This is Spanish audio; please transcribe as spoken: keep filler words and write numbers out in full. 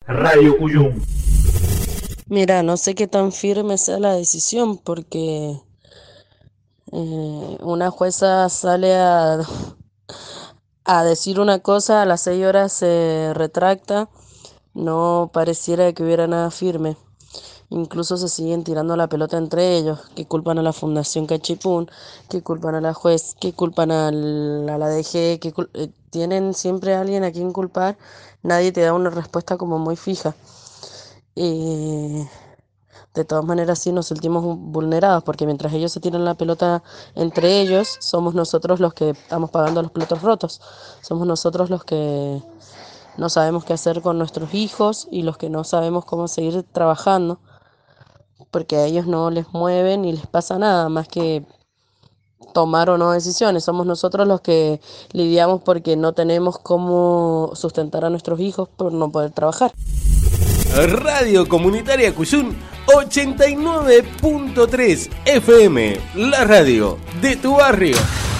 Radio Cuyum. Mira, no sé qué tan firme sea la decisión porque eh, una jueza sale a, a decir una cosa, a las seis horas se retracta, no pareciera que hubiera nada firme. Incluso se siguen tirando la pelota entre ellos, que culpan a la Fundación Cachipún, que culpan a la juez, que culpan al- a la D G, que cul- eh, tienen siempre a alguien a quien culpar, nadie te da una respuesta como muy fija. Y de todas maneras sí nos sentimos vulnerados porque mientras ellos se tiran la pelota entre ellos, somos nosotros los que estamos pagando los platos rotos. Somos nosotros los que no sabemos qué hacer con nuestros hijos y los que no sabemos cómo seguir trabajando porque a ellos no les mueve ni les pasa nada más que tomar o no decisiones. Somos nosotros los que lidiamos porque no tenemos cómo sustentar a nuestros hijos por no poder trabajar. Radio Comunitaria Cuyum ochenta y nueve punto tres F M, la radio de tu barrio.